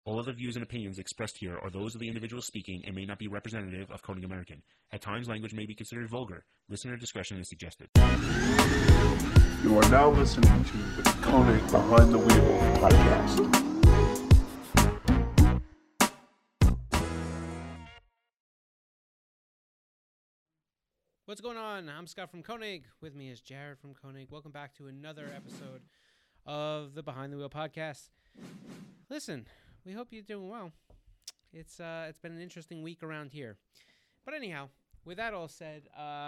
All of the views and opinions expressed here are those of the individual speaking and may not be representative of Koenig American. At times, language may be considered vulgar. Listener discretion is suggested. You are now listening to the Koenig Behind the Wheel podcast. What's going on? I'm Scott from Koenig. With me is Jared from Koenig. Welcome back to another episode of the Behind the Wheel podcast. Listen, we hope you're doing well. It's been an interesting week around here. But anyhow, with that all said,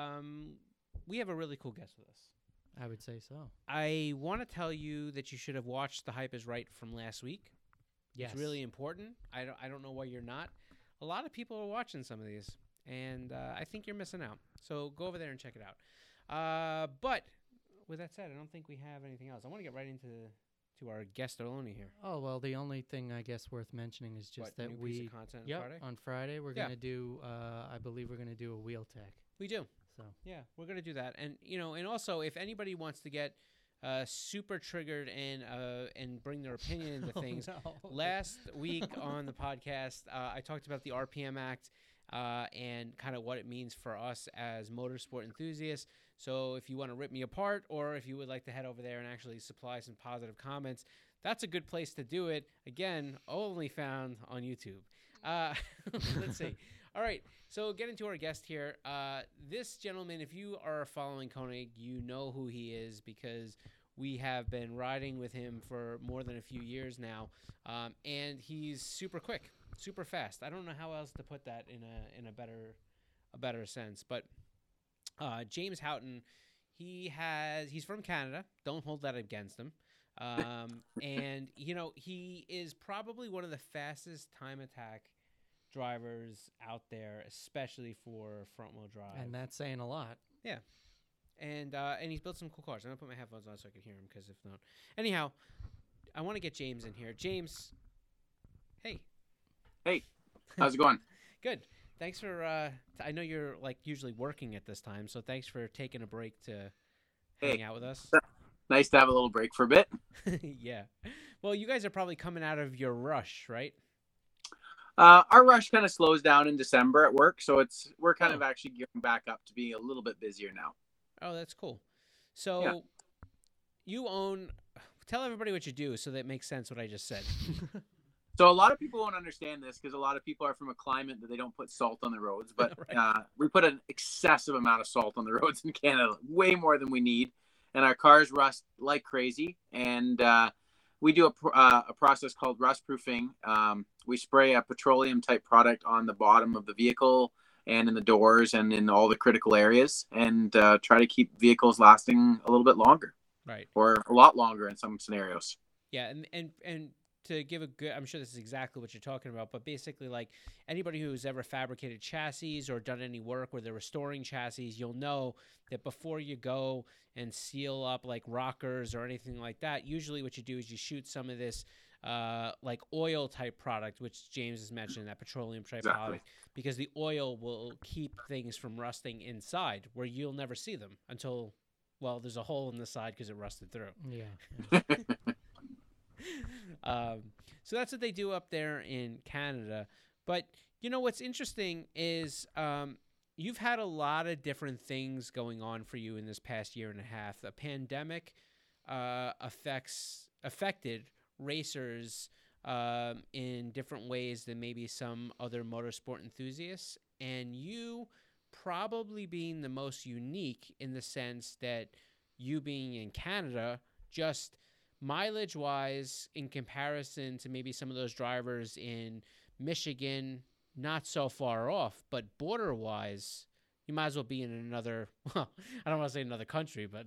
we have a really cool guest with us. I would say so. I want to tell you that you should have watched The Hype is Right from last week. Yes. It's really important. I don't know why you're not. A lot of people are watching some of these, and I think you're missing out. So go over there and check it out. But with that said, I don't think we have anything else. I want to get right into our guest only here. Oh, well, the only thing I guess worth mentioning is just that new we piece of content on Friday? on Friday we're going to do I believe we're going to do a wheel tech. We do. So, yeah, we're going to do that. And and also if anybody wants to get super triggered and bring their opinion into things. No. Last week on the podcast, I talked about the RPM Act and kind of what it means for us as motorsport enthusiasts. So if you want to rip me apart, or if you would like to head over there and actually supply some positive comments, that's a good place to do it. Again, only found on YouTube. Let's see. All right, so getting to our guest here. This gentleman, if you are following Koenig, you know who he is because we have been riding with him for more than a few years now, and he's super quick, super fast. I don't know how else to put that in a better sense, but James Houghton, he's from Canada. Don't hold that against him. And he is probably one of the fastest time attack drivers out there, especially for front wheel drive. and that's saying a lot. Yeah. And he's built some cool cars. I'm going to put my headphones on so I can hear him, because if not. Anyhow, I want to get James in here. James, hey. Hey, how's it going? Good. Thanks for, I know you're usually working at this time, so thanks for taking a break to hang out with us. Nice to have a little break for a bit. Yeah. Well, you guys are probably coming out of your rush, right? Our rush kind of slows down in December at work, so we're kind of actually gearing back up to being a little bit busier now. Oh, that's cool. So tell everybody what you do so that it makes sense what I just said. So a lot of people won't understand this because a lot of people are from a climate that they don't put salt on the roads, but Right. We put an excessive amount of salt on the roads in Canada, way more than we need, and our cars rust like crazy. And we do a process called rust proofing. We spray a petroleum type product on the bottom of the vehicle and in the doors and in all the critical areas, and try to keep vehicles lasting a little bit longer, Right. or a lot longer in some scenarios. Yeah, and to give a good, I'm sure this is exactly what you're talking about, but basically, anybody who's ever fabricated chassis or done any work where they're restoring chassis, you'll know that before you go and seal up rockers or anything like that, usually what you do is you shoot some of this oil type product, which James has mentioned, that petroleum type product, because the oil will keep things from rusting inside, where you'll never see them until, there's a hole in the side because it rusted through. Yeah. So that's what they do up there in Canada. But what's interesting is you've had a lot of different things going on for you in this past year and a half. The pandemic affected racers in different ways than maybe some other motorsport enthusiasts, and you probably being the most unique in the sense that you being in Canada, just mileage-wise, in comparison to maybe some of those drivers in Michigan, not so far off, but border-wise, you might as well be in another, I don't want to say another country, but,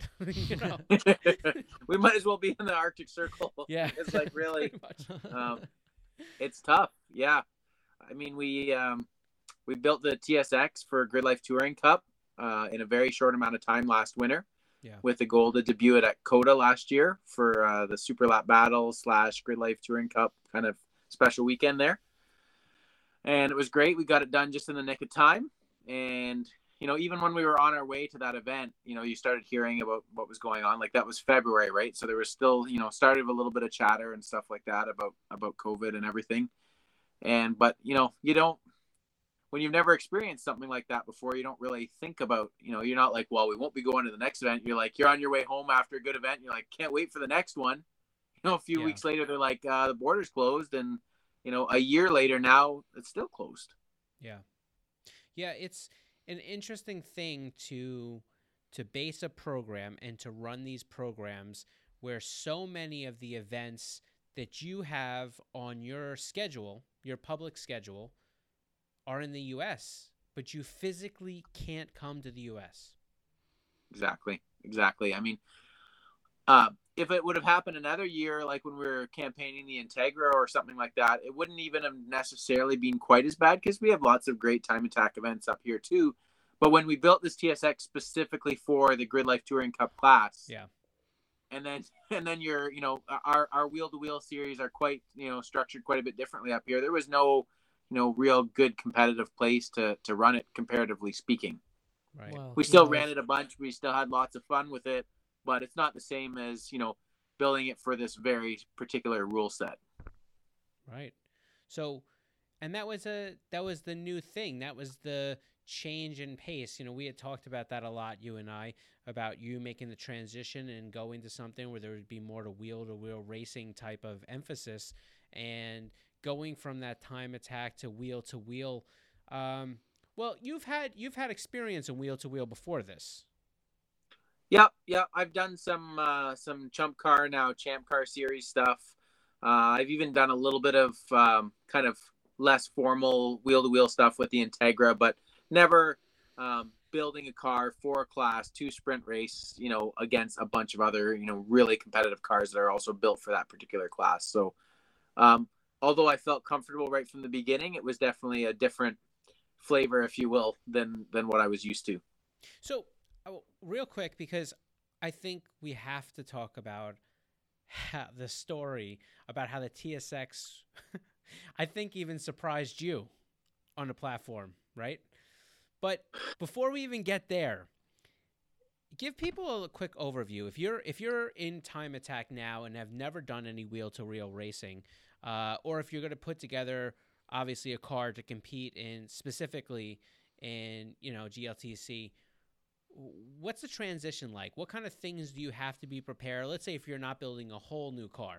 We might as well be in the Arctic Circle. Yeah. It's really, Pretty much. it's tough. Yeah. I mean, we built the TSX for Grid Life Touring Cup in a very short amount of time last winter. Yeah. With the goal to debut it at COTA last year for the Super Lap Battle / Grid Life Touring Cup kind of special weekend there. And it was great. We got it done just in the nick of time. And even when we were on our way to that event, you started hearing about what was going on. Like that was February, right? So there was still, started a little bit of chatter and stuff like that about COVID and everything. But you don't, when you've never experienced something like that before, you don't really think about, you're not like, well, we won't be going to the next event. You're like, you're on your way home after a good event. And you're like, can't wait for the next one. A few weeks later, they're like, the border's closed. And, a year later now it's still closed. Yeah. Yeah. It's an interesting thing to base a program and to run these programs where so many of the events that you have on your schedule, your public schedule, are in the U.S., but you physically can't come to the U.S. Exactly. I mean, if it would have happened another year, like when we were campaigning the Integra or something like that, it wouldn't even have necessarily been quite as bad because we have lots of great time attack events up here too. But when we built this TSX specifically for the Grid Life Touring Cup class, and then your, our wheel to wheel series are quite, structured quite a bit differently up here. There was no, real good competitive place to run it, comparatively speaking. Right. Well, We still ran it a bunch. We still had lots of fun with it, but it's not the same as, building it for this very particular rule set. Right. So, and that was the new thing. That was the change in pace. We had talked about that a lot, you and I, about you making the transition and going to something where there would be more to wheel racing type of emphasis, and going from that time attack to wheel. Well, you've had experience in wheel to wheel before this. Yeah. I've done some Champ Car series stuff. I've even done a little bit of kind of less formal wheel to wheel stuff with the Integra, but never building a car for a class 2 sprint race, against a bunch of other, really competitive cars that are also built for that particular class. So, although I felt comfortable right from the beginning, it was definitely a different flavor, if you will, than what I was used to. So, real quick, because I think we have to talk about the story about how the TSX, I think, even surprised you on the platform, right? But before we even get there, give people a quick overview. If you're in time attack now and have never done any wheel to wheel racing, or if you're going to put together obviously a car to compete in specifically in GLTC, what's the transition like? What kind of things do you have to be prepared? Let's say if you're not building a whole new car.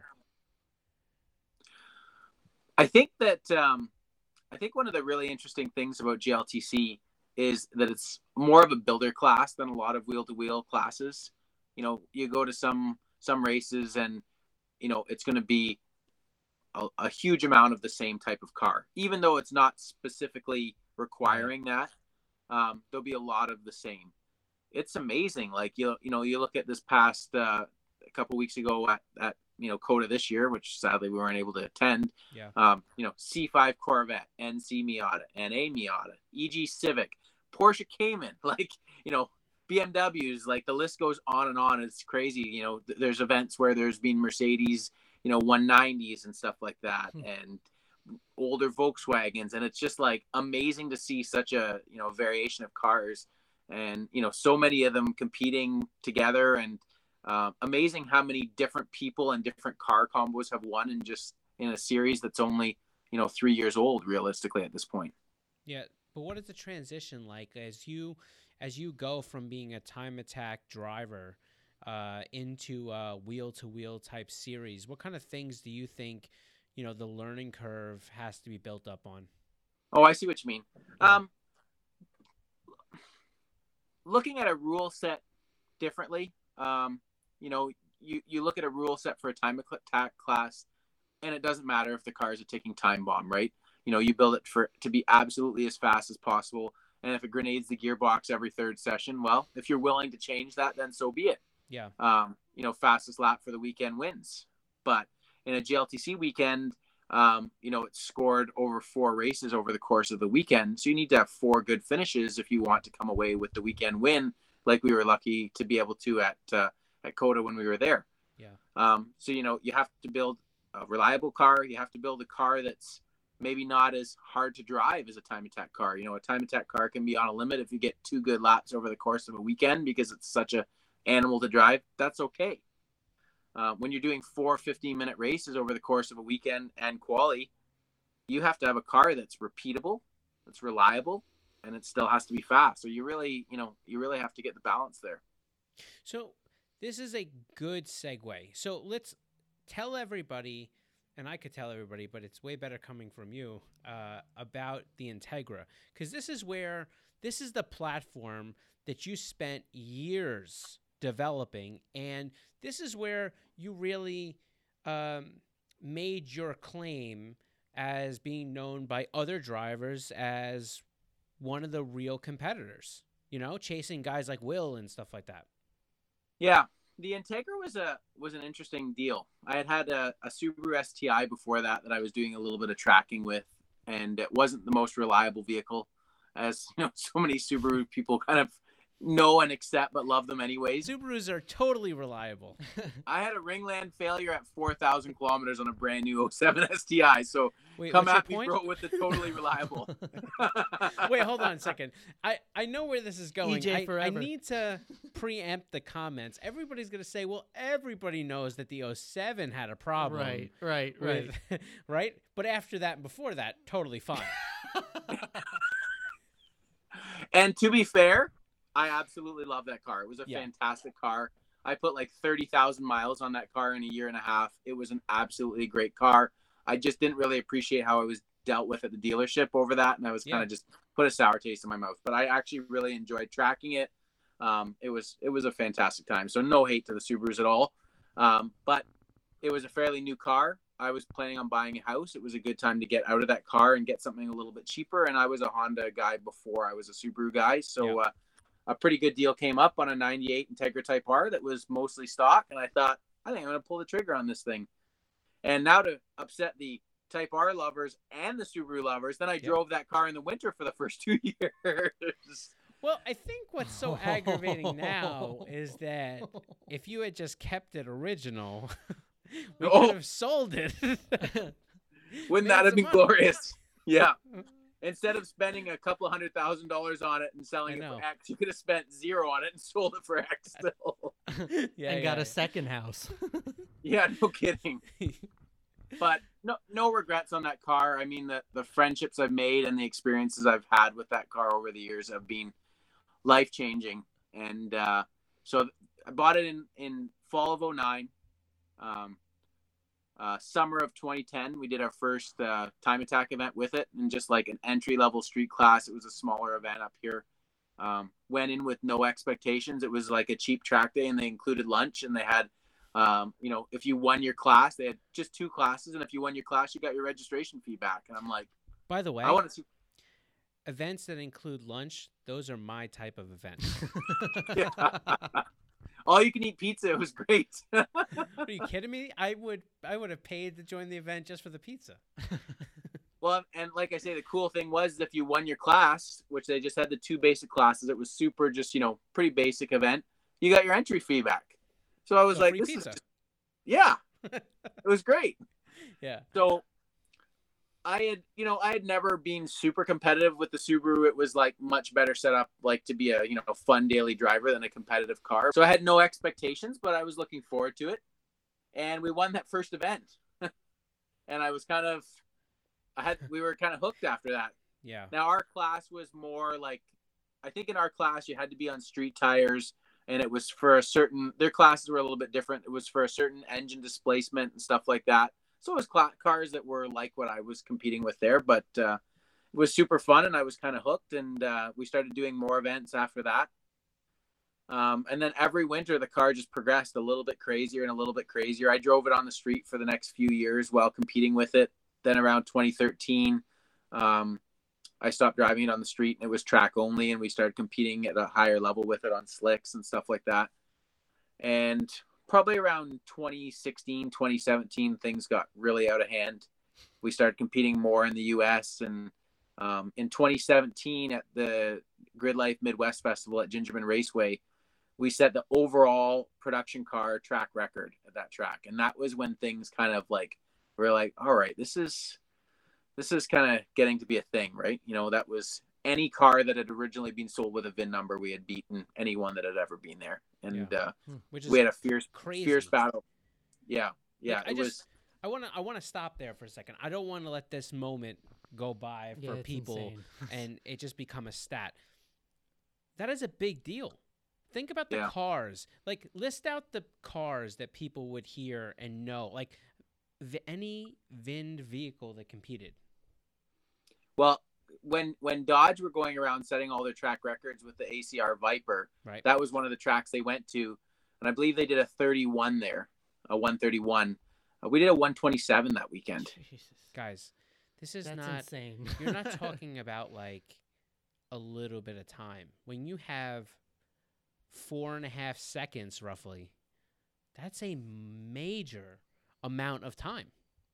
I think that one of the really interesting things about GLTC is that it's more of a builder class than a lot of wheel to wheel classes. You go to some races and it's going to be a huge amount of the same type of car, even though it's not specifically requiring that. There'll be a lot of the same. It's amazing. Like, you look at this past a couple weeks ago at COTA this year, which sadly we weren't able to attend. Yeah. C5 Corvette, NC Miata, NA Miata, EG Civic, Porsche Cayman, BMWs, like the list goes on and on. It's crazy. There's events where there's been Mercedes, 190s and stuff like that, and older Volkswagens. And it's just like amazing to see such a, variation of cars, and, so many of them competing together, and amazing how many different people and different car combos have won in a series that's only, 3 years old realistically at this point. Yeah. But what is the transition like as you go from being a time attack driver into a wheel to wheel type series? What kind of things do you think, the learning curve has to be built up on? Oh, I see what you mean. Yeah. Looking at a rule set differently, you look at a rule set for a time attack class, and it doesn't matter if the car is a ticking time bomb, right? You build it to be absolutely as fast as possible. And if it grenades the gearbox every third session, well, if you're willing to change that, then so be it. Yeah. Fastest lap for the weekend wins. But in a GLTC weekend, it's scored over 4 races over the course of the weekend. So you need to have 4 good finishes if you want to come away with the weekend win, like we were lucky to be able to at COTA when we were there. Yeah. So, you have to build a reliable car. You have to build a car that's maybe not as hard to drive as a time attack car. You know, a time attack car can be on a limit if you get 2 good laps over the course of a weekend because it's such a animal to drive. That's okay. When you're doing 4 15-minute races over the course of a weekend and quali, you have to have a car that's repeatable, that's reliable, and it still has to be fast. So you really have to get the balance there. So this is a good segue. So let's tell everybody, and I could tell everybody, but it's way better coming from you, about the Integra. Because this is the platform that you spent years developing, and this is where you really made your claim as being known by other drivers as one of the real competitors, you know, chasing guys like Will and stuff like that. Yeah, the Integra was an interesting deal. I had a Subaru STI before that I was doing a little bit of tracking with, and it wasn't the most reliable vehicle, as you know, so many Subaru people kind of know and accept but love them anyways. Subarus are totally reliable. I had a ringland failure at 4,000 kilometers on a brand new 07 STI, so Wait, come what's at me, your point? bro, with the totally reliable. Wait, hold on a second. I know where this is going. EJ I forever. need to preempt the comments. Everybody's going to say, well, everybody knows that the 07 had a problem. Right. with- right? But after that and before that, totally fine. And to be fair, I absolutely love that car. It was a Yeah. fantastic car. I put like 30,000 miles on that car in a year and a half. It was an absolutely great car. I just didn't really appreciate how I was dealt with at the dealership over that. And I was kind of just put a sour taste in my mouth, but I actually really enjoyed tracking it. It was a fantastic time. So no hate to the Subarus at all. But it was a fairly new car. I was planning on buying a house. It was a good time to get out of that car and get something a little bit cheaper. And I was a Honda guy before I was a Subaru guy. So, a pretty good deal came up on a 98 Integra Type R that was mostly stock. And I thought, I think I'm going to pull the trigger on this thing. And now to upset the Type R lovers and the Subaru lovers, then I drove that car in the winter for the first 2 years. Well, I think what's so aggravating now is that if you had just kept it original, we could have sold it. Wouldn't that have been glorious? Yeah. Instead of spending a couple $100,000 on it and selling it for X, you could have spent zero on it and sold it for X still. Got a second house. Yeah, no kidding. But no regrets on that car. I mean, the friendships I've made and the experiences I've had with that car over the years have been life-changing. And so I bought it in fall of 2009. Summer of 2010, we did our first time attack event with it, and just like an entry-level street class. It was a smaller event up here. Went in with no expectations. It was like a cheap track day, and they included lunch, and they had if you won your class, they had just 2 classes, and if you won your class, you got your registration fee back. And I'm like, by the way, I want to see events that include lunch. Those are my type of events. all you can eat pizza. It was great. Are you kidding me? I would have paid to join the event just for the pizza. Well, and like I say, the cool thing was if you won your class, which they just had the 2 basic classes, it was super, just pretty basic event. You got your entry fee back. So I was like, this is it was great. Yeah. So I had never been super competitive with the Subaru. It was like much better set up, like to be a fun daily driver than a competitive car. So I had no expectations, but I was looking forward to it. And we won that first event. And I was we were kind of hooked after that. Yeah. Now our class was more like, I think in our class you had to be on street tires, and it was for their classes were a little bit different. It was for a certain engine displacement and stuff like that. So it was cars that were like what I was competing with there, but it was super fun, and I was kind of hooked, and we started doing more events after that. And then every winter, the car just progressed a little bit crazier and a little bit crazier. I drove it on the street for the next few years while competing with it. Then around 2013, I stopped driving it on the street, and it was track only, and we started competing at a higher level with it on slicks and stuff like that. And probably around 2016, 2017, things got really out of hand. We started competing more in the US, and in 2017 at the Grid Life Midwest Festival at Gingerman Raceway, we set the overall production car track record at that track. And that was when things kind of like, we're like, all right, this is this is kind of getting to be a thing, right? That was any car that had originally been sold with a VIN number, we had beaten anyone that had ever been there. And Which is we had a fierce crazy battle. Yeah. Like, It was. I want to stop there for a second. I don't want to let this moment go by for it's people insane. and it just become a stat. That is a big deal. Think about the Yeah. cars. Like, list out the cars that people would hear and know. Like, any VIN vehicle that competed. Well, when Dodge were going around setting all their track records with the ACR Viper, Right. that was one of the tracks they went to, and I believe they did a 31 there, a 131. We did a 127 that weekend. Jesus. Guys, this is That's not insane. you're not talking about like a little bit of time. When you have 4.5 seconds roughly, that's a major amount of time.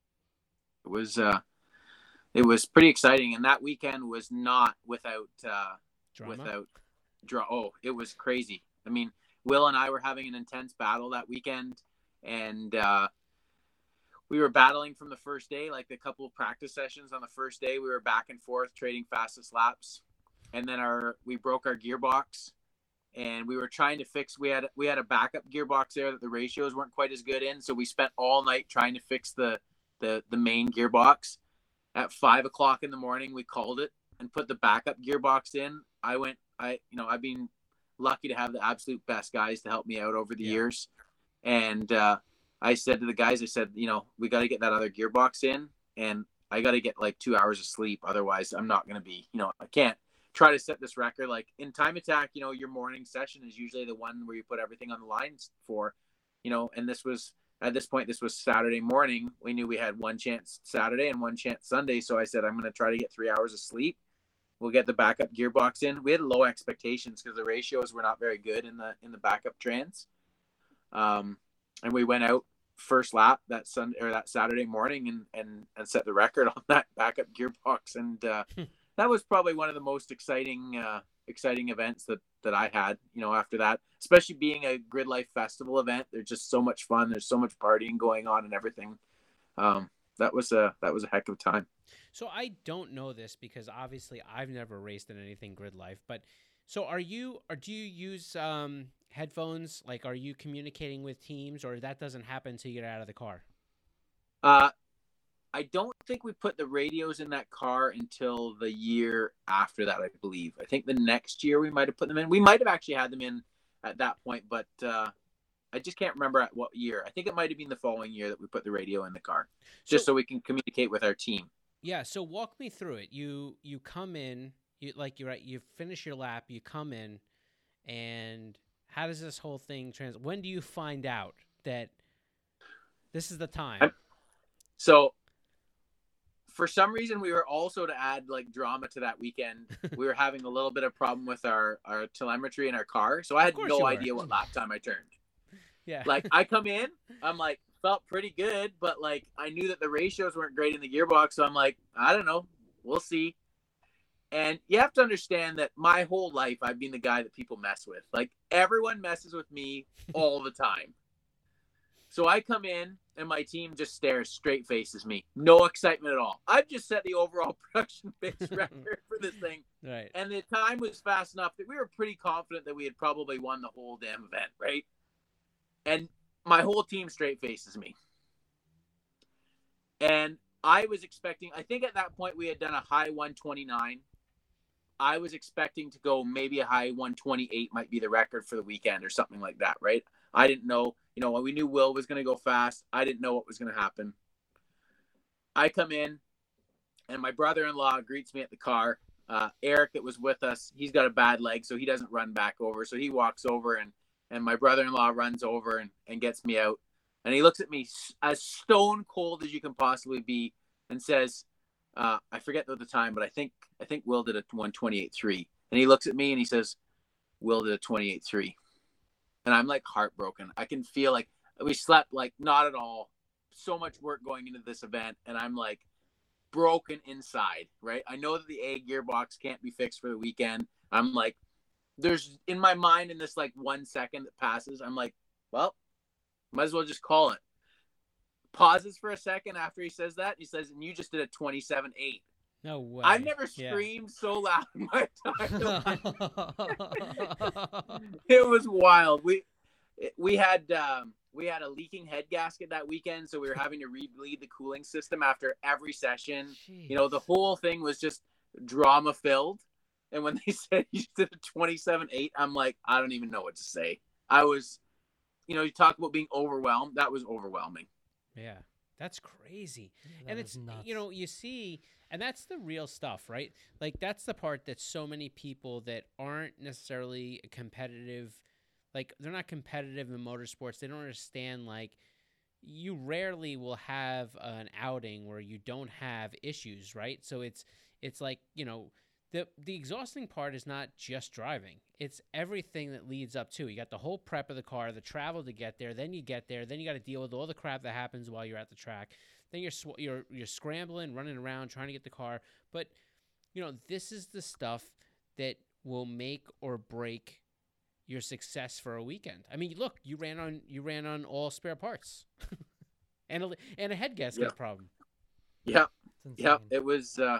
It was pretty exciting, and that weekend was not without Drama. draw. Oh, it was crazy. I mean, Will and I were having an intense battle that weekend, and we were battling from the first day. Like, a couple of practice sessions on the first day, we were back and forth trading fastest laps, and then we broke our gearbox, and we were trying to fix. We had a backup gearbox there that the ratios weren't quite as good in, so we spent all night trying to fix the main gearbox. At 5 o'clock in the morning, we called it and put the backup gearbox in. I've been lucky to have the absolute best guys to help me out over the years. And I said to the guys, we got to get that other gearbox in, and I got to get like 2 hours of sleep. Otherwise, I'm not going to be, I can't try to set this record. Like, in Time Attack, your morning session is usually the one where you put everything on the lines for, and at this point, this was Saturday morning. We knew we had one chance Saturday and one chance Sunday. So I said, I'm going to try to get 3 hours of sleep. We'll get the backup gearbox in. We had low expectations because the ratios were not very good in the backup trans. And we went out first lap that Sunday or that Saturday morning and set the record on that backup gearbox. And that was probably one of the most exciting events that I had, after that, especially being a Grid Life Festival event. They're just so much fun. There's so much partying going on and everything. That was a heck of a time. So I don't know this because obviously I've never raced in anything Grid Life, but so do you use headphones? Like, are you communicating with teams, or that doesn't happen until you get out of the car? I don't think we put the radios in that car until the year after that, I believe. I think the next year we might have put them in. We might have actually had them in at that point, but I just can't remember at what year. I think it might have been the following year that we put the radio in the car, just so we can communicate with our team. Yeah, so walk me through it. You come in, you finish your lap, you come in, and how does this whole thing when do you find out that this is the time? So for some reason, we were also, to add like drama to that weekend, we were having a little bit of problem with our telemetry in our car. So I had no idea what lap time I turned. Yeah. Like, I come in, I'm like, felt pretty good, but like, I knew that the ratios weren't great in the gearbox. So I'm like, I don't know. We'll see. And you have to understand that my whole life, I've been the guy that people mess with. Like, everyone messes with me all the time. So I come in and my team just straight faces me. No excitement at all. I've just set the overall production base record for this thing. Right. And the time was fast enough that we were pretty confident that we had probably won the whole damn event, right? And my whole team straight faces me. And I was expecting, I think at that point we had done a high 129. I was expecting to go maybe a high 128 might be the record for the weekend or something like that, right? I didn't know, we knew Will was going to go fast. I didn't know what was going to happen. I come in and my brother-in-law greets me at the car. Eric that was with us, he's got a bad leg, so he doesn't run back over. So he walks over and my brother-in-law runs over and gets me out. And he looks at me as stone cold as you can possibly be and says, I forget the time, but I think Will did a 128.3. And he looks at me and he says, Will did a 28.3. And I'm like heartbroken. I can feel like we slept like not at all. So much work going into this event. And I'm like broken inside, right? I know that the A gearbox can't be fixed for the weekend. I'm like, there's in my mind in this like 1 second that passes, I'm like, well, might as well just call it. pauses for a second after he says that. He says, "And you just did a 27.8." No way. I've never Yeah. screamed so loud in my entire life. It was wild. We had a leaking head gasket that weekend, so we were having to rebleed the cooling system after every session. You know, the whole thing was just drama filled. And when they said you did a 27.8, I'm like, I don't even know what to say. I was, you talk about being overwhelmed. That was overwhelming. Yeah, that's crazy. That And is it's, nuts. you see, and that's the real stuff, right? Like, that's the part that so many people that aren't necessarily competitive, like, they're not competitive in motorsports. They don't understand, like, you rarely will have an outing where you don't have issues, right? So it's like, the exhausting part is not just driving. It's everything that leads up to. You got the whole prep of the car, the travel to get there, then you get there, then you got to deal with all the crap that happens while you're at the track. Then you're scrambling, running around, trying to get the car. But this is the stuff that will make or break your success for a weekend. I mean, look, you ran on all spare parts, and a head gasket problem. Yeah, It's yeah, insane.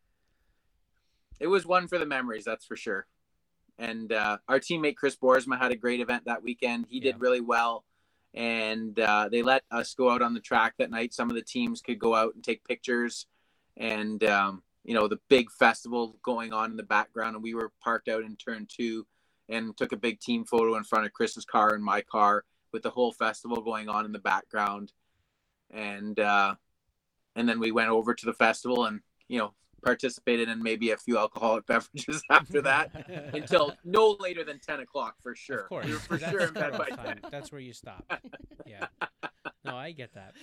it was one for the memories, that's for sure. And our teammate Chris Boersma had a great event that weekend. He did really well, and they let us go out on the track that night. Some of the teams could go out and take pictures, and the big festival going on in the background. And we were parked out in turn 2 and took a big team photo in front of Chris's car and my car with the whole festival going on in the background. And then we went over to the festival and participated in maybe a few alcoholic beverages after that until no later than 10 o'clock for sure. Of course. We were for That's sure in bed cutoff by time. 10. That's where you stop. Yeah. No, I get that.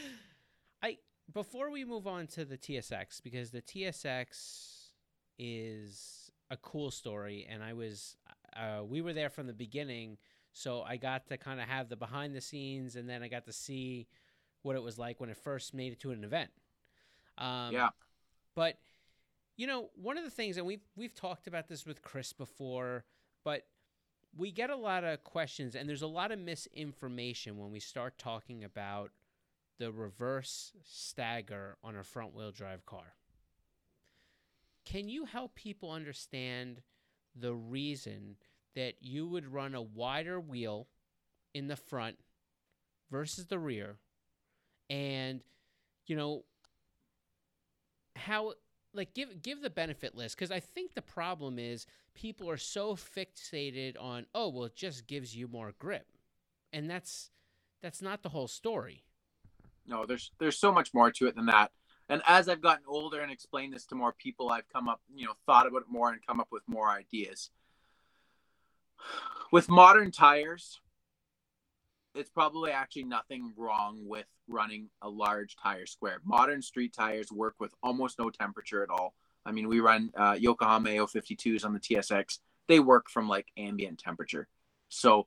Before we move on to the TSX, because the TSX is a cool story, and we were there from the beginning, so I got to kind of have the behind the scenes, and then I got to see what it was like when it first made it to an event. But one of the things, and we've talked about this with Chris before, but we get a lot of questions, and there's a lot of misinformation when we start talking about the reverse stagger on a front-wheel drive car. Can you help people understand the reason that you would run a wider wheel in the front versus the rear, and how, like, give the benefit list? Because I think the problem is people are so fixated on, it just gives you more grip, and that's not the whole story. No, there's so much more to it than that. And as I've gotten older and explained this to more people, I've come up, thought about it more and come up with more ideas. With modern tires, it's probably actually nothing wrong with running a large tire square. Modern street tires work with almost no temperature at all. I mean, we run Yokohama AO52s on the TSX. They work from like ambient temperature. So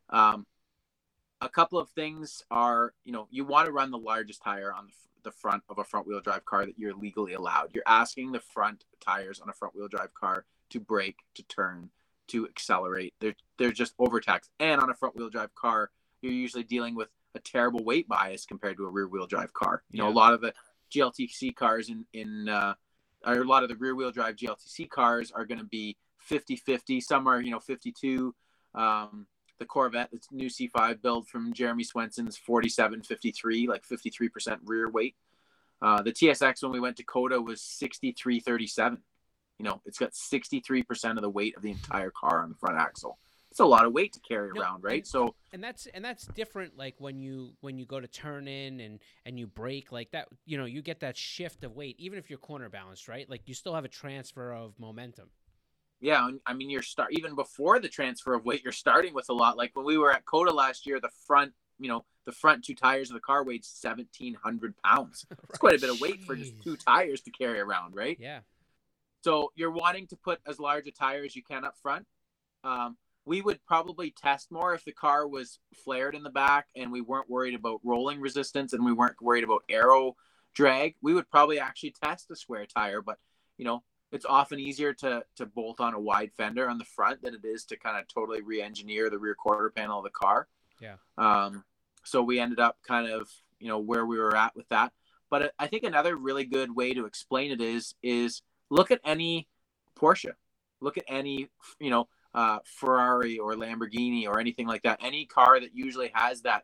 a couple of things are, you want to run the largest tire on the front of a front-wheel drive car that you're legally allowed. You're asking the front tires on a front-wheel drive car to brake, to turn, to accelerate. They're just overtaxed. And on a front-wheel drive car, you're usually dealing with a terrible weight bias compared to a rear-wheel drive car. A lot of the GLTC cars or a lot of the rear-wheel drive GLTC cars are going to be 50-50. Some are, 52. The Corvette, it's new C5 build from Jeremy Swenson's 47-53, like 53% rear weight. The TSX, when we went to COTA, was 63-37. It's got 63% of the weight of the entire car on the front axle. It's a lot of weight to carry around, right? And that's different. Like when you go to turn in and you brake like that, you get that shift of weight, even if you're corner balanced, right? Like you still have a transfer of momentum. Yeah, I mean, even before the transfer of weight, you're starting with a lot. Like when we were at COTA last year, the front 2 tires of the car weighed 1,700 pounds. It's Right. quite a bit of weight for just 2 tires to carry around, right? Yeah. So you're wanting to put as large a tire as you can up front. We would probably test more if the car was flared in the back and we weren't worried about rolling resistance and we weren't worried about aero drag. We would probably actually test a square tire, but it's often easier to bolt on a wide fender on the front than it is to kind of totally re-engineer the rear quarter panel of the car. Yeah. So we ended up kind of where we were at with that. But I think another really good way to explain it is look at any Porsche, look at any, Ferrari or Lamborghini or anything like that. Any car that usually has that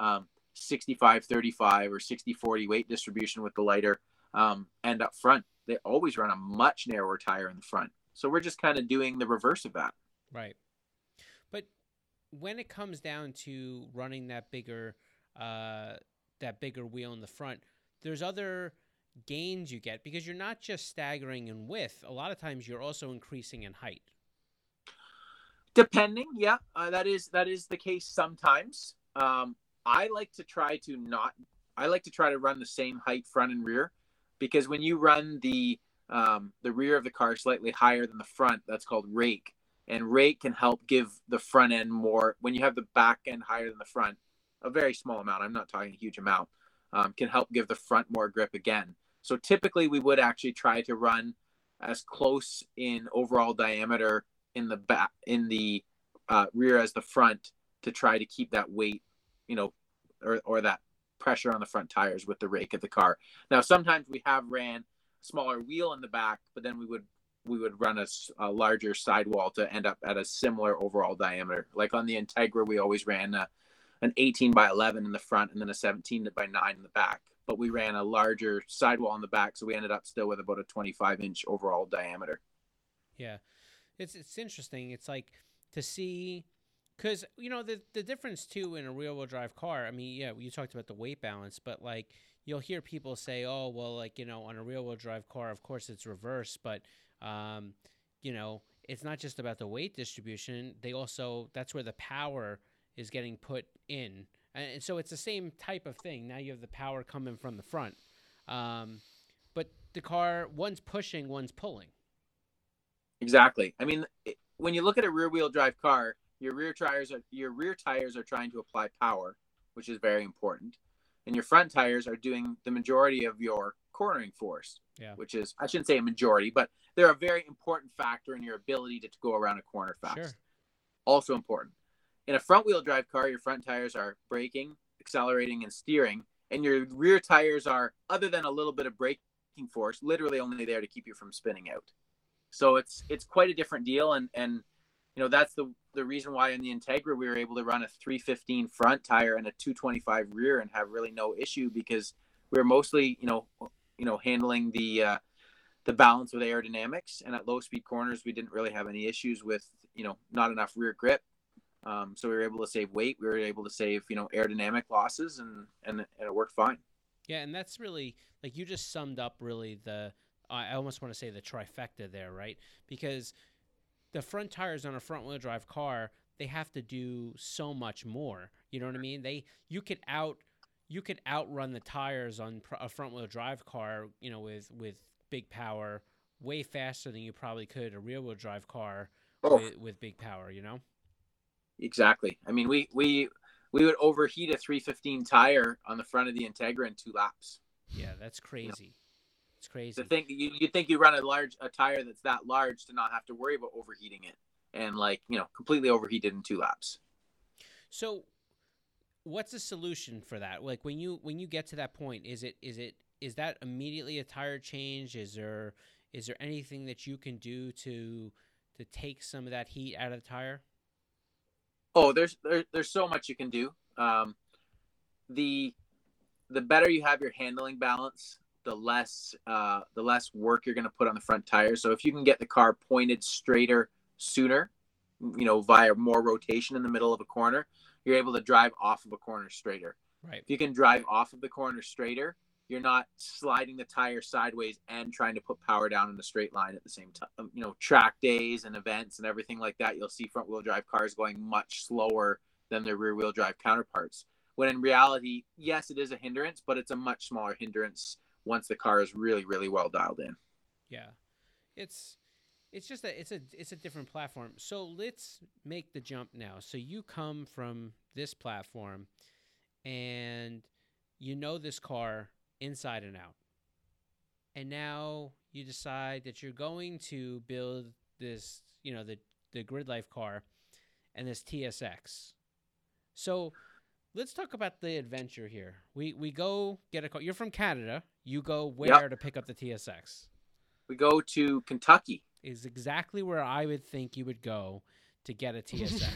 65-35 or 60-40 weight distribution with the lighter end up front, they always run a much narrower tire in the front. So we're just kind of doing the reverse of that. Right. But when it comes down to running that bigger wheel in the front, there's other gains you get because you're not just staggering in width. A lot of times you're also increasing in height. Depending, yeah, that is the case sometimes. I like to try to run the same height front and rear, because when you run the rear of the car slightly higher than the front, that's called rake, and rake can help give the front end more. When you have the back end higher than the front, a very small amount, I'm not talking a huge amount, can help give the front more grip again. So typically we would actually try to run as close in overall diameter in the rear as the front, to try to keep that weight, or that pressure on the front tires with the rake of the car. Now, sometimes we have ran a smaller wheel in the back, but then we would run a larger sidewall to end up at a similar overall diameter. Like on the Integra, we always ran an 18/11 in the front and then a 17/9 in the back. But we ran a larger sidewall in the back, so we ended up still with about a 25-inch overall diameter. Yeah, it's interesting. It's like to see, because the difference too in a rear-wheel drive car. I mean, yeah, you talked about the weight balance, but like you'll hear people say, oh, well, like on a rear-wheel drive car, of course it's reverse, but it's not just about the weight distribution. That's where the power is getting put in. And so it's the same type of thing. Now you have the power coming from the front. But the car, one's pushing, one's pulling. Exactly. I mean, when you look at a rear-wheel drive car, your rear tires are trying to apply power, which is very important. And your front tires are doing the majority of your cornering force, which is, I shouldn't say a majority, but they're a very important factor in your ability to go around a corner fast. Sure. Also important. In a front-wheel drive car, your front tires are braking, accelerating, and steering, and your rear tires are, other than a little bit of braking force, literally only there to keep you from spinning out. So it's quite a different deal, and that's the reason why in the Integra we were able to run a 315 front tire and a 225 rear and have really no issue, because we were mostly handling the balance with aerodynamics, and at low speed corners we didn't really have any issues with not enough rear grip. So we were able to save weight. We were able to save, aerodynamic losses, and it worked fine. Yeah, and that's really, like, you just summed up really I almost want to say the trifecta there, right? Because the front tires on a front-wheel drive car, they have to do so much more. You know what I mean? You could outrun the tires on a front-wheel drive car, with big power way faster than you probably could a rear-wheel drive car with big power, Exactly. I mean, we would overheat a 315 tire on the front of the Integra in 2 laps. Yeah, that's crazy. It's crazy. The thing you think you run a tire that's that large to not have to worry about overheating it, and completely overheated in 2 laps. So, what's the solution for that? Like when you get to that point, is that immediately a tire change? Is there anything that you can do to take some of that heat out of the tire? Oh, there's so much you can do. The better you have your handling balance, the less work you're going to put on the front tire. So if you can get the car pointed straighter sooner, via more rotation in the middle of a corner, you're able to drive off of a corner straighter. Right. If you can drive off of the corner straighter, you're not sliding the tire sideways and trying to put power down in a straight line at the same time. Track days and events and everything like that, you'll see front wheel drive cars going much slower than their rear wheel drive counterparts. When in reality, yes, it is a hindrance, but it's a much smaller hindrance once the car is really, really well dialed in. Yeah. It's just it's a different platform. So let's make the jump now. So you come from this platform and this car inside and out. And now you decide that you're going to build this, the Grid Life car and this TSX. So let's talk about the adventure here. We go get a car. You're from Canada. You go where to pick up the TSX? We go to Kentucky. Is exactly where I would think you would go to get a TSX.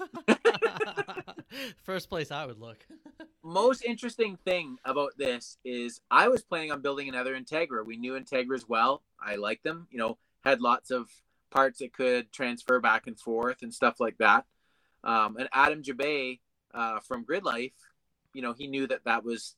First place I would look. Most interesting thing about this is I was planning on building another Integra. We knew Integras well. I liked them, had lots of parts that could transfer back and forth and stuff like that. And Adam Jabay from Grid Life, he knew that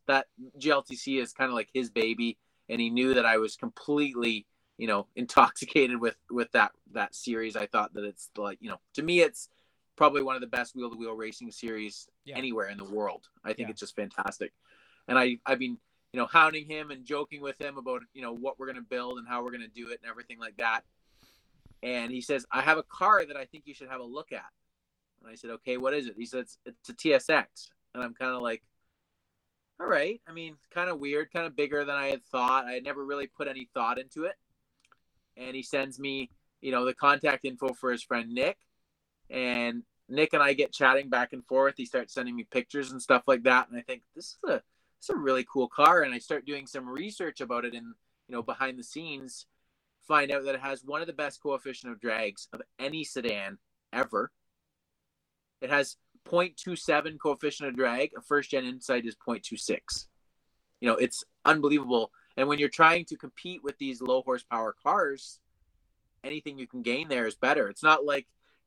GLTC is kind of like his baby. And he knew that I was completely, intoxicated with that series. I thought that it's like, to me, it's probably one of the best wheel-to-wheel racing series anywhere in the world. I think it's just fantastic. And I've been, hounding him and joking with him about, what we're going to build and how we're going to do it and everything like that. And he says, I have a car that I think you should have a look at. And I said, okay, what is it? He said, it's a TSX. And I'm kind of like, all right. I mean, kind of weird, kind of bigger than I had thought. I had never really put any thought into it. And he sends me, the contact info for his friend Nick. And Nick and I get chatting back and forth. He starts sending me pictures and stuff like that. And I think this is a really cool car. And I start doing some research about it and, behind the scenes, find out that it has one of the best coefficient of drags of any sedan ever. It has 0.27 coefficient of drag. A first gen Insight is 0.26. It's unbelievable. And when you're trying to compete with these low horsepower cars, anything you can gain there is better. It's not like,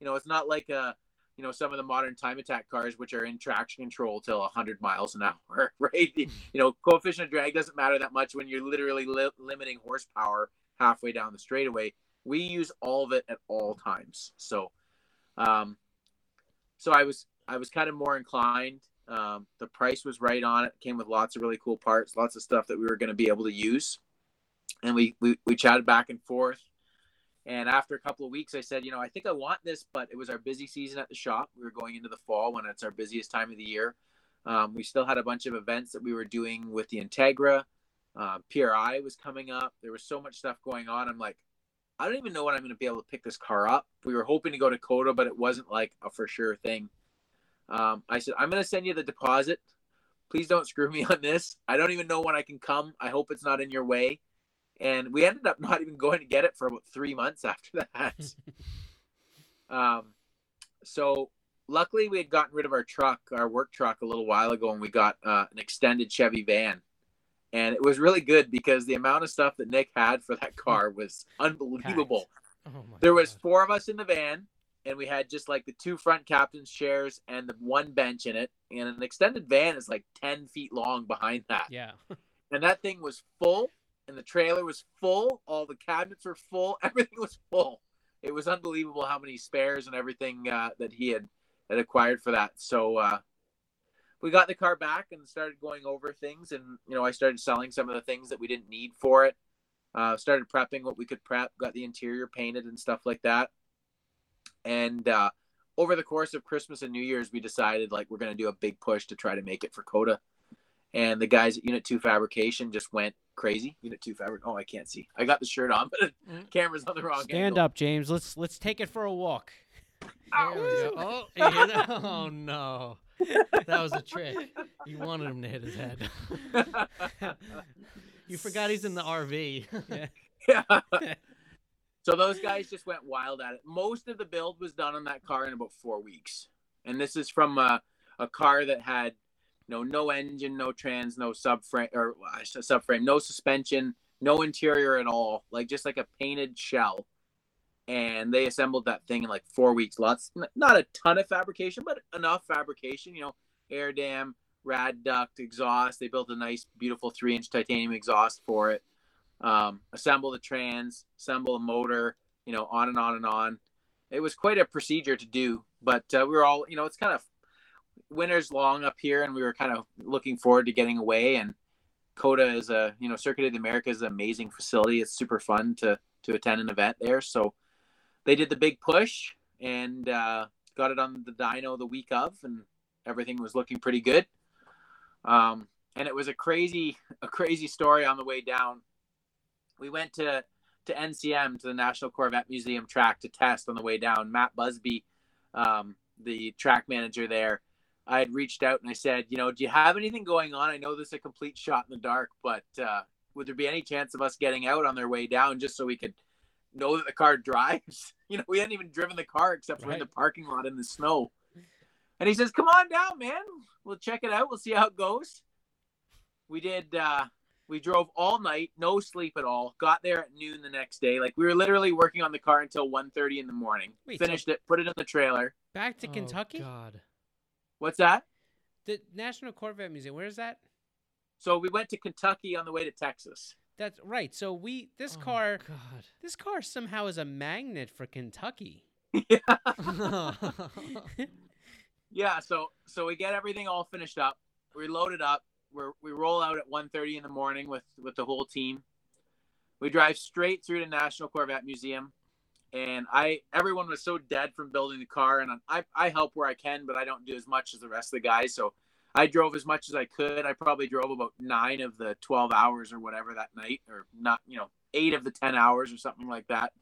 some of the modern time attack cars, which are in traction control till 100 miles an hour, right? Coefficient of drag doesn't matter that much when you're literally limiting horsepower halfway down the straightaway. We use all of it at all times. So I was kind of more inclined. The price was right on it. Came with lots of really cool parts, lots of stuff that we were going to be able to use. And we chatted back and forth. And after a couple of weeks, I said, I think I want this, but it was our busy season at the shop. We were going into the fall when it's our busiest time of the year. We still had a bunch of events that we were doing with the Integra. PRI was coming up. There was so much stuff going on. I'm like, I don't even know when I'm going to be able to pick this car up. We were hoping to go to COTA, but it wasn't like a for sure thing. I said, I'm going to send you the deposit. Please don't screw me on this. I don't even know when I can come. I hope it's not in your way. And we ended up not even going to get it for about 3 months after that. So luckily we had gotten rid of our work truck a little while ago, and we got an extended Chevy van. And it was really good because the amount of stuff that Nick had for that car was unbelievable. There was 4 of us in the van, and we had just like the 2 front captain's chairs and the 1 bench in it. And an extended van is like 10 feet long behind that. Yeah. And that thing was full. And the trailer was full. All the cabinets were full. Everything was full. It was unbelievable how many spares and everything that he had acquired for that. So we got the car back and started going over things. And, I started selling some of the things that we didn't need for it. Started prepping what we could prep. Got the interior painted and stuff like that. And over the course of Christmas and New Year's, we decided we're going to do a big push to try to make it for COTA. And the guys at Unit 2 Fabrication just went crazy. Unit 2 Fabric. Oh, I can't see. I got the shirt on, but the camera's on the wrong angle. Stand up, James. Let's take it for a walk. There we go. Oh, you hear that? Oh, no. That was a trick. You wanted him to hit his head. You forgot he's in the RV. Yeah. So those guys just went wild at it. Most of the build was done on that car in about 4 weeks. And this is from a car that had no engine, no trans, no subframe, no suspension, no interior at all, just like a painted shell. And they assembled that thing in 4 weeks. Not a ton of fabrication, but enough fabrication, air dam, rad duct, exhaust. They built a nice, beautiful 3-inch titanium exhaust for it. Assemble the trans, assemble a motor, on and on and on. It was quite a procedure to do, but we were all, it's kind of winter's long up here, and we were kind of looking forward to getting away. And COTA is Circuit of the Americas is an amazing facility. It's super fun to attend an event there. So they did the big push and got it on the dyno the week of, and everything was looking pretty good. And it was a crazy story on the way down. We went to NCM, to the National Corvette Museum track, to test on the way down. Matt Busby, the track manager there, I had reached out and I said, do you have anything going on? I know this is a complete shot in the dark, but would there be any chance of us getting out on their way down just so we could know that the car drives? We hadn't even driven the car except for in the parking lot in the snow. And he says, come on down, man. We'll check it out. We'll see how it goes. We did. We drove all night, no sleep at all. Got there at noon the next day. Like, we were literally working on the car until 1:30 in the morning. Finished it, put it in the trailer. Back to Kentucky? God. What's that? The National Corvette Museum. Where is that? So we went to Kentucky on the way to Texas. That's right. So this car somehow is a magnet for Kentucky. Yeah. Yeah. So we get everything all finished up. We load it up. We roll out at 1:30 in the morning with the whole team. We drive straight through the National Corvette Museum, and everyone was so dead from building the car, and I help where I can, but I don't do as much as the rest of the guys. So I drove as much as I could. I probably drove about 9 of the 12 hours or whatever that night, or not, 8 of the 10 hours or something like that.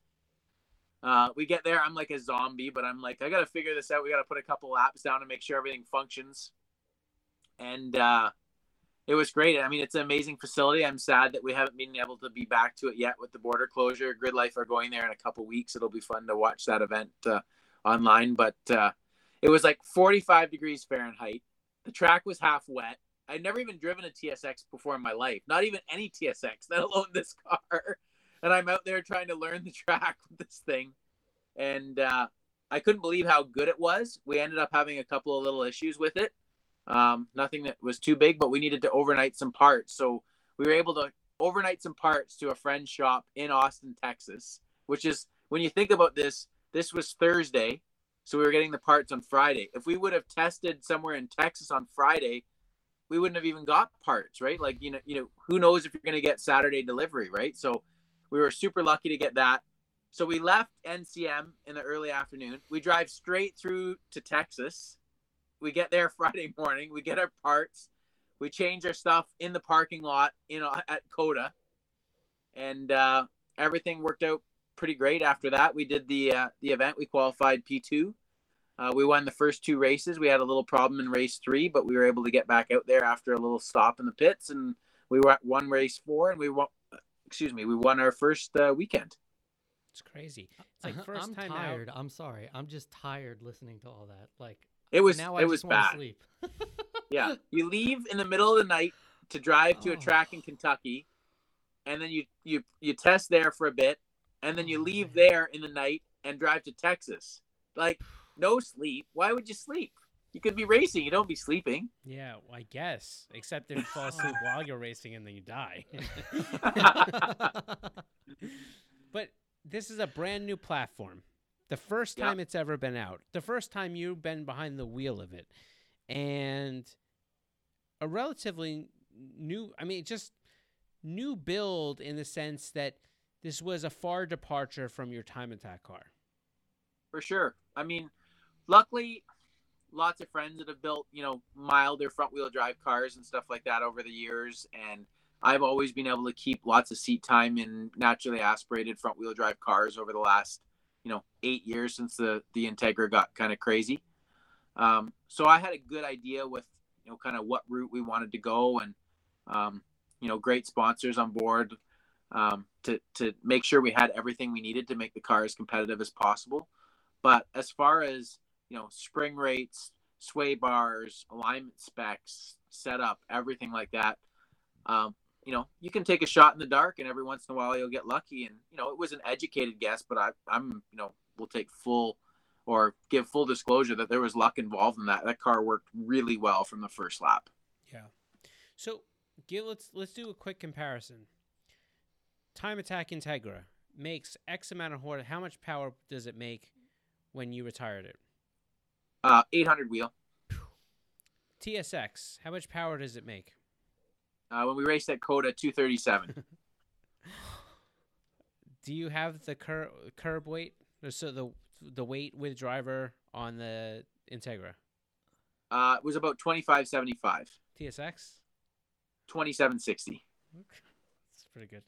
We get there. I'm like a zombie, but I'm like, I got to figure this out. We got to put a couple laps down to make sure everything functions. And it was great. I mean, it's an amazing facility. I'm sad that we haven't been able to be back to it yet with the border closure. Grid Life are going there in a couple weeks. It'll be fun to watch that event online. But it was like 45 degrees Fahrenheit. The track was half wet. I'd never even driven a TSX before in my life, not even any TSX, let alone this car. And I'm out there trying to learn the track with this thing. And I couldn't believe how good it was. We ended up having a couple of little issues with it. Nothing that was too big, but we needed to overnight some parts. So we were able to overnight some parts to a friend's shop in Austin, Texas, which is, when you think about this was Thursday. So we were getting the parts on Friday. If we would have tested somewhere in Texas on Friday, we wouldn't have even got parts, right? Like, who knows if you're going to get Saturday delivery, right? So we were super lucky to get that. So we left NCM in the early afternoon. We drive straight through to Texas. We get there Friday morning. We get our parts. We change our stuff in the parking lot, at COTA. And everything worked out pretty great after that. We did the event. We qualified P2. We won the first 2 races. We had a little problem in race 3, but we were able to get back out there after a little stop in the pits, and we won race 4, and we won our first weekend. It's crazy. It's like first I'm time tired. out. I'm sorry. I'm just tired listening to all that. Like, it was now I just wanna bad. Sleep. Yeah, you leave in the middle of the night to drive to a track in Kentucky, and then you test there for a bit, and then you leave there in the night and drive to Texas. Like, no sleep. Why would you sleep? You could be racing. You don't be sleeping. Yeah, well, I guess. Except if you fall asleep while you're racing and then you die. But this is a brand new platform. The first time it's ever been out. The first time you've been behind the wheel of it. And a relatively new, just new build in the sense that this was a far departure from your time attack car. For sure. Luckily, lots of friends that have built, milder front wheel drive cars and stuff like that over the years. And I've always been able to keep lots of seat time in naturally aspirated front wheel drive cars over the last, 8 years since the Integra got kind of crazy. So I had a good idea with, kind of what route we wanted to go, and, great sponsors on board to make sure we had everything we needed to make the car as competitive as possible. But as far as, spring rates, sway bars, alignment specs, setup, everything like that, you can take a shot in the dark, and every once in a while you'll get lucky. And, it was an educated guess, but I'm we'll take give full disclosure that there was luck involved in that. That car worked really well from the first lap. Yeah. So let's do a quick comparison. Time Attack Integra makes X amount of horsepower. How much power does it make when you retired it? 800 wheel. TSX, how much power does it make? When we raced at COTA, 237. Do you have the curb weight? So the weight with driver on the Integra? It was about 2575. TSX? 2760. That's pretty good.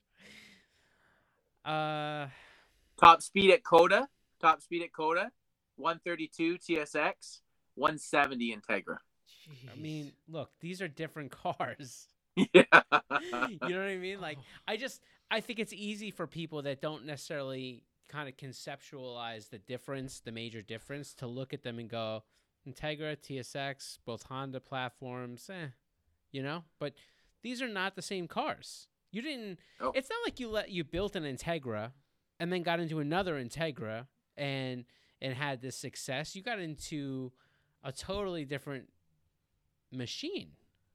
Top speed at COTA, 132 TSX, 170 Integra. I mean, look, these are different cars. Yeah. You know what I mean? Like, Oh. I think it's easy for people that don't necessarily kind of conceptualize the difference, the major difference, to look at them and go, Integra, TSX, both Honda platforms, you know? But these are not the same cars. You didn't. Oh. It's not like you built an Integra and then got into another Integra and had this success. You got into a totally different machine.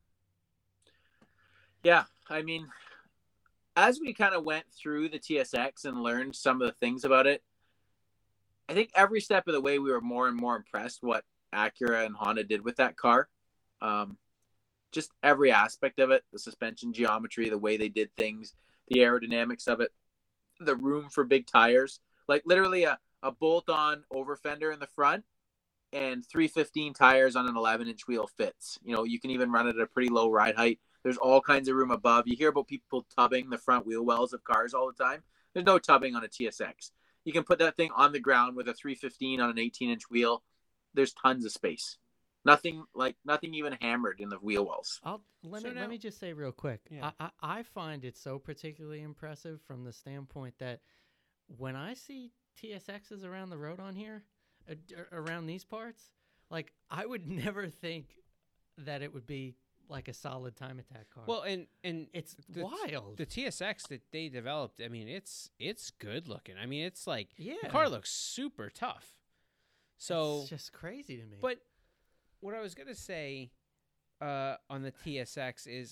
Yeah, I mean, as we kind of went through the TSX and learned some of the things about it, I think every step of the way we were more and more impressed what Acura and Honda did with that car. Just every aspect of it, the suspension geometry, the way they did things, the aerodynamics of it, the room for big tires, like literally a bolt-on over fender in the front and 315 tires on an 11-inch wheel fits. You know, you can even run it at a pretty low ride height. There's all kinds of room above. You hear about people tubbing the front wheel wells of cars all the time. There's no tubbing on a TSX. You can put that thing on the ground with a 315 on an 18-inch wheel. There's tons of space. Nothing even hammered in the wheel wells. Let me just say real quick. Yeah. I find it so particularly impressive from the standpoint that when I see TSXs around the road on here, around these parts, like I would never think that it would be like a solid time attack car. Well, and it's the, wild. The TSX that they developed, I mean, it's good looking. I mean, it's like Yeah. the car looks super tough. So, it's just crazy to me. but what I was gonna say on the TSX is,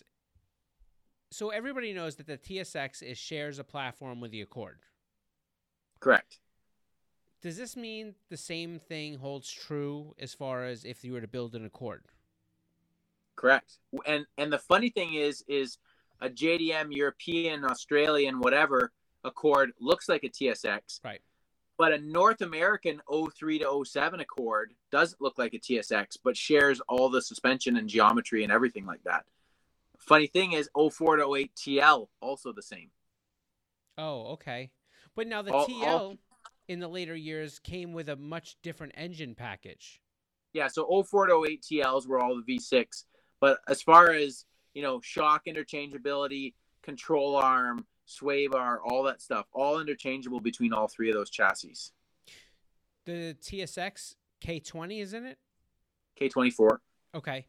so everybody knows that the TSX shares a platform with the Accord. Correct. Does this mean the same thing holds true as far as if you were to build an Accord? Correct. And the funny thing is a JDM European, Australian, whatever Accord looks like a TSX. Right. But a North American 03 to 07 Accord doesn't look like a TSX, but shares all the suspension and geometry and everything like that. Funny thing is 04 to 08 TL also the same. Oh, okay. But now the All- TL in the later years came with a much different engine package. Yeah, so 04 to 08 TLs were all the V6. But as far as, you know, shock interchangeability, control arm, sway bar, all that stuff, all interchangeable between all three of those chassis. The TSX K20 is in it? K24. Okay.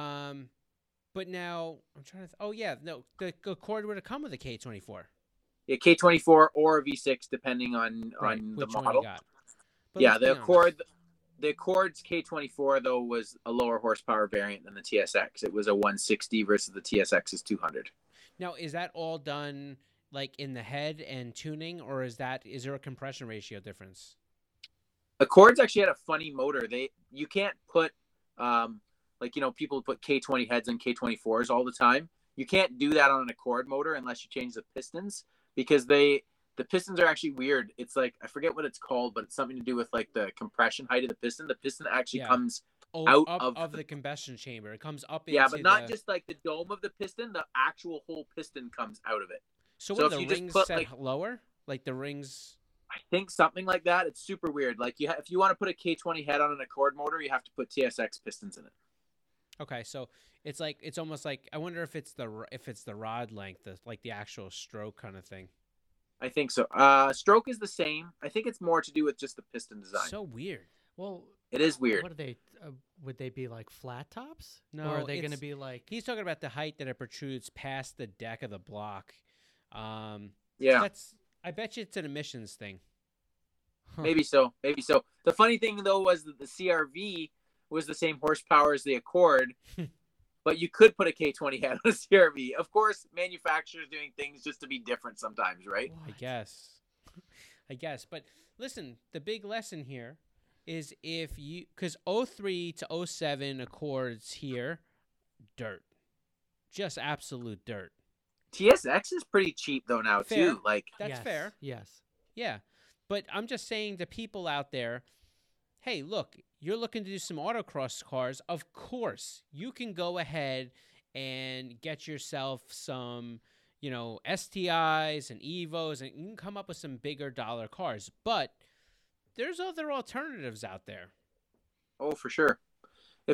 But now I'm trying to. Oh yeah, no. The Accord would have come with a K24. Yeah, K24 or a V6 depending on the Which one model. you got? But Yeah, let's be the honest. Accord. The Accord's K24 though was a lower horsepower variant than the TSX. It was a 160 versus the TSX's 200. Now, is that all done like in the head and tuning, or is there a compression ratio difference? Accords actually had a funny motor. You can't put like, you know, people put K20 heads on K24s all the time. You can't do that on an Accord motor unless you change the pistons, because the pistons are actually weird. It's like, I forget what it's called, but it's something to do with like the compression height of the piston. The piston actually comes out of the combustion chamber. It comes up. Yeah, into but not just like the dome of the piston. The actual whole piston comes out of it. So so what, if the you just rings put, set like- lower? Like the rings. I think something like that. It's super weird. Like if you want to put a K20 head on an Accord motor, you have to put TSX pistons in it. Okay, so it's almost like, I wonder if it's the rod length, like the actual stroke kind of thing. I think so. Stroke is the same. I think it's more to do with just the piston design. So weird. well, It is weird. what are they? Would they be like flat tops? No, or are they going to it's- be like? He's talking about the height that it protrudes past the deck of the block. Yeah, I bet you it's an emissions thing. Huh. maybe so. Maybe so. The funny thing though was that the CRV was the same horsepower as the Accord, but you could put a K20 head on a CRV. Of course, manufacturers doing things just to be different sometimes, right? I guess. But listen, the big lesson here is because 03 to 07 Accords here, dirt. Just absolute dirt. TSX is pretty cheap though now Fair. too. Like, That's Yes, fair. Yes. Yeah. But I'm just saying to people out there, hey, look, you're looking to do some autocross cars. Of course, you can go ahead and get yourself some, you know, STIs and Evos, and you can come up with some bigger dollar cars. But there's other alternatives out there. oh, for sure.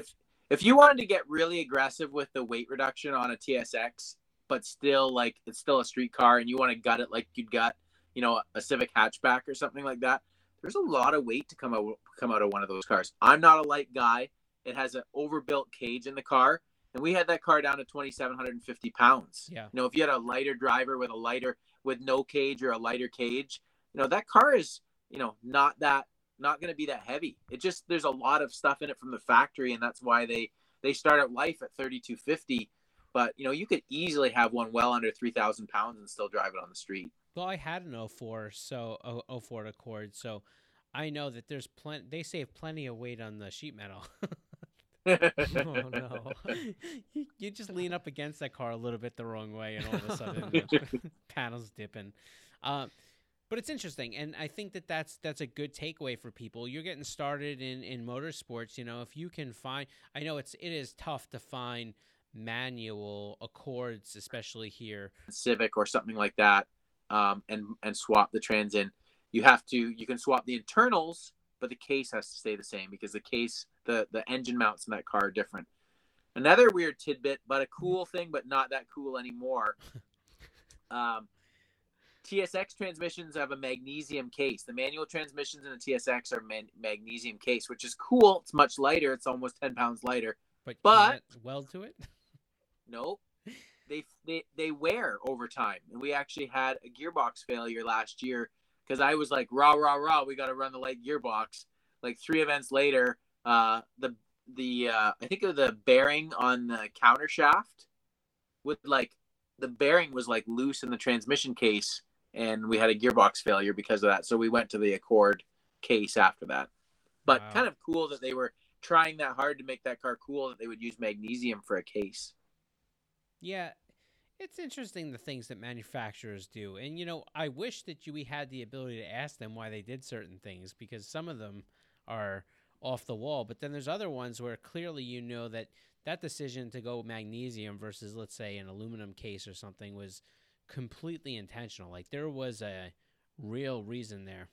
If you wanted to get really aggressive with the weight reduction on a TSX, but still like it's still a street car, and you want to gut it like you'd gut, a Civic hatchback or something like that, there's a lot of weight to come out of one of those cars. I'm not a light guy. It has an overbuilt cage in the car, and we had that car down to 2,750 pounds. Yeah. If you had a lighter driver with no cage or a lighter cage, that car is, not going to be that heavy. There's a lot of stuff in it from the factory, and that's why they start at life at 3,250. But, you could easily have one well under 3,000 pounds and still drive it on the street. Well, I had an 04, so 04 Accord, so I know that there's they save plenty of weight on the sheet metal. Oh no. You just lean up against that car a little bit the wrong way, and all of a sudden the panel's dipping. But it's interesting, and I think that's a good takeaway for people. You're getting started in motorsports. If you can find, I know it is tough to find manual Accords, especially here. Civic or something like that, and swap the trans in. You can swap the internals, but the case has to stay the same because the case, the engine mounts in that car are different. Another weird tidbit, but a cool thing, but not that cool anymore. TSX transmissions have a magnesium case. The manual transmissions in the TSX are magnesium case, which is cool. It's much lighter. It's almost 10 pounds lighter. But But weld to it? no, they wear over time. And we actually had a gearbox failure last year because I was like, rah, rah, rah, we got to run the light gearbox. Like 3 events later, I think of the bearing on the counter shaft the bearing was like loose in the transmission case, and we had a gearbox failure because of that. So we went to the Accord case after that. But Wow. Kind of cool that they were trying that hard to make that car cool, that they would use magnesium for a case. Yeah, it's interesting the things that manufacturers do. And, I wish that we had the ability to ask them why they did certain things, because some of them are off the wall. But then there's other ones where clearly that decision to go magnesium versus, let's say, an aluminum case or something was completely intentional. Like there was a real reason there.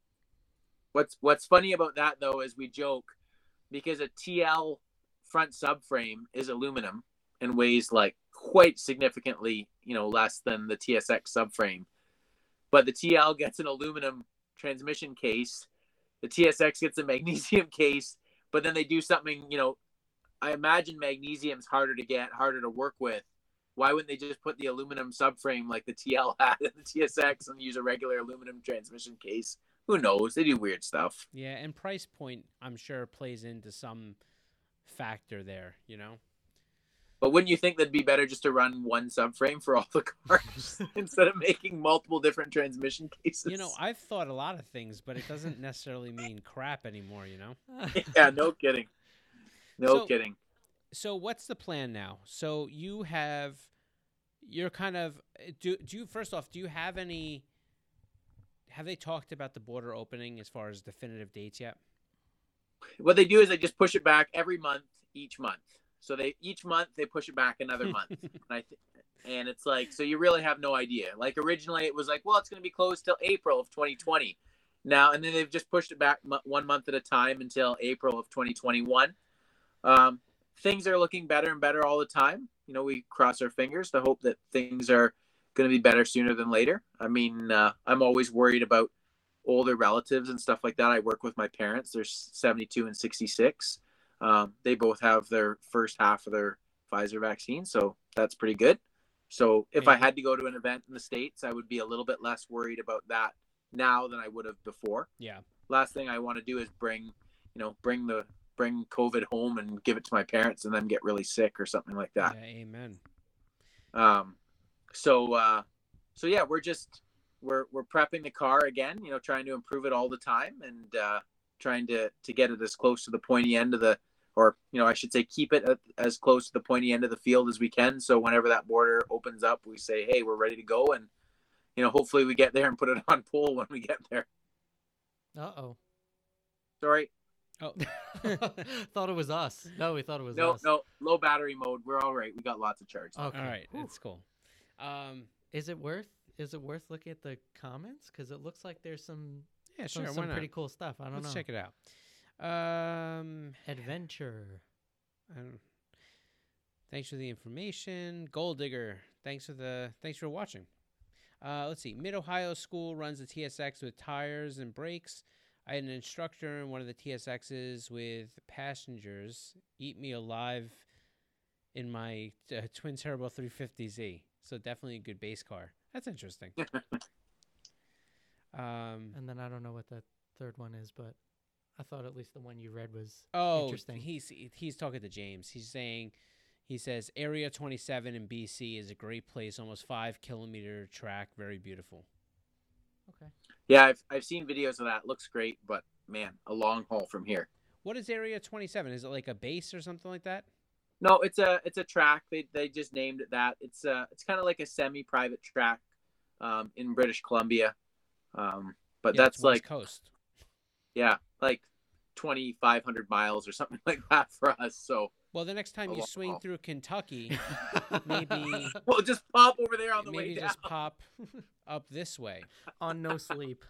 What's funny about that, though, is we joke because a TL front subframe is aluminum and weighs like quite significantly, less than the TSX subframe. But the TL gets an aluminum transmission case. The TSX gets a magnesium case, but then they do something, I imagine magnesium's harder to get, harder to work with. Why wouldn't they just put the aluminum subframe like the TL had in the TSX and use a regular aluminum transmission case? Who knows? They do weird stuff. Yeah, and price point, I'm sure, plays into some factor there, But wouldn't you think that'd be better just to run one subframe for all the cars instead of making multiple different transmission cases? I've thought a lot of things, but it doesn't necessarily mean crap anymore, Yeah, no kidding. No kidding. So what's the plan now? So you're kind of, do you, first off, do you have they talked about the border opening as far as definitive dates yet? What they do is they just push it back every month, each month. So each month they push it back another month. And it's like, so you really have no idea. Like originally it was like, well, it's going to be closed till April of 2020 now. And then they've just pushed it back 1 month at a time until April of 2021. Things are looking better and better all the time. We cross our fingers to hope that things are going to be better sooner than later. I mean, I'm always worried about older relatives and stuff like that. I work with my parents. They're 72 and 66. They both have their first half of their Pfizer vaccine, so that's pretty good. So if I had to go to an event in the States, I would be a little bit less worried about that now than I would have before. Yeah. Last thing I want to do is bring COVID home and give it to my parents and then get really sick or something like that. Yeah, amen. So yeah, we're prepping the car again, trying to improve it all the time and trying to get it as close to the pointy end of I should say keep it as close to the pointy end of the field as we can. So whenever that border opens up, we say, hey, we're ready to go. And, hopefully we get there and put it on pole when we get there. Uh-oh. Sorry. Oh, thought it was us. No, we thought it was us. No, low battery mode. We're all right. We got lots of charge. Okay. All right, it's cool. Is it worth looking at the comments? Because it looks like there's some Sure, why some not? pretty cool stuff. I don't know. Let's check it out. Adventure. Thanks for the information. Gold Digger, thanks for watching. Let's see. Mid Ohio School runs the TSX with tires and brakes. I had an instructor in one of the TSXs with passengers eat me alive in my twin turbo 350Z. So definitely a good base car. That's interesting. And then I don't know what the third one is, but I thought at least the one you read was interesting. He's talking to James. He says Area 27 in BC is a great place, almost 5 kilometer track, very beautiful. Okay. Yeah, I've seen videos of that. Looks great, but man, a long haul from here. What is Area 27? Is it like a base or something like that? No, it's a track. They just named it that. It's kind of like a semi-private track in British Columbia. But Yeah, that's it's like West Coast. yeah, like 2,500 miles or something like that for us. So Well, the next time you swing through Kentucky, maybe we'll just pop over there on the way maybe down. just pop up this way. On no sleep.